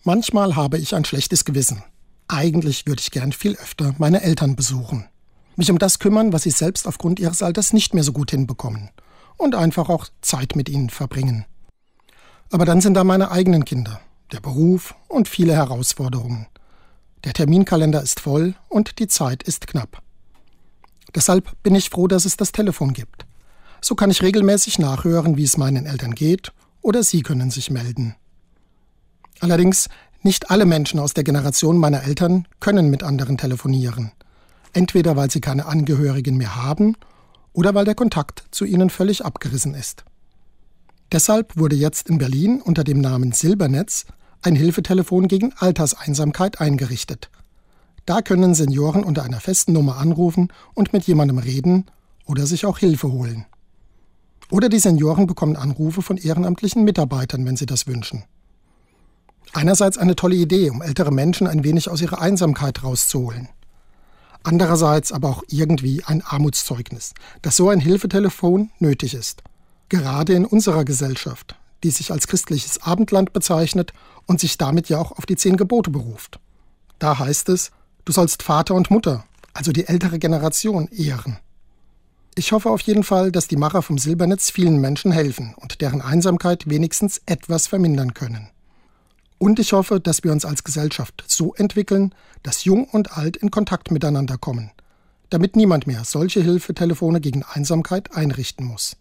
Manchmal habe ich ein schlechtes Gewissen. Eigentlich würde ich gern viel öfter meine Eltern besuchen. Mich um das kümmern, was sie selbst aufgrund ihres Alters nicht mehr so gut hinbekommen. Und einfach auch Zeit mit ihnen verbringen. Aber dann sind da meine eigenen Kinder, der Beruf und viele Herausforderungen. Der Terminkalender ist voll und die Zeit ist knapp. Deshalb bin ich froh, dass es das Telefon gibt. So kann ich regelmäßig nachhören, wie es meinen Eltern geht, oder sie können sich melden. Allerdings, nicht alle Menschen aus der Generation meiner Eltern können mit anderen telefonieren. Entweder weil sie keine Angehörigen mehr haben oder weil der Kontakt zu ihnen völlig abgerissen ist. Deshalb wurde jetzt in Berlin unter dem Namen Silbernetz ein Hilfetelefon gegen Alterseinsamkeit eingerichtet. Da können Senioren unter einer festen Nummer anrufen und mit jemandem reden oder sich auch Hilfe holen. Oder die Senioren bekommen Anrufe von ehrenamtlichen Mitarbeitern, wenn sie das wünschen. Einerseits eine tolle Idee, um ältere Menschen ein wenig aus ihrer Einsamkeit rauszuholen. Andererseits aber auch irgendwie ein Armutszeugnis, dass so ein Hilfetelefon nötig ist. Gerade in unserer Gesellschaft, die sich als christliches Abendland bezeichnet und sich damit ja auch auf die 10 Gebote beruft. Da heißt es, du sollst Vater und Mutter, also die ältere Generation, ehren. Ich hoffe auf jeden Fall, dass die Macher vom Silbernetz vielen Menschen helfen und deren Einsamkeit wenigstens etwas vermindern können. Und ich hoffe, dass wir uns als Gesellschaft so entwickeln, dass Jung und Alt in Kontakt miteinander kommen, damit niemand mehr solche Hilfetelefone gegen Einsamkeit einrichten muss.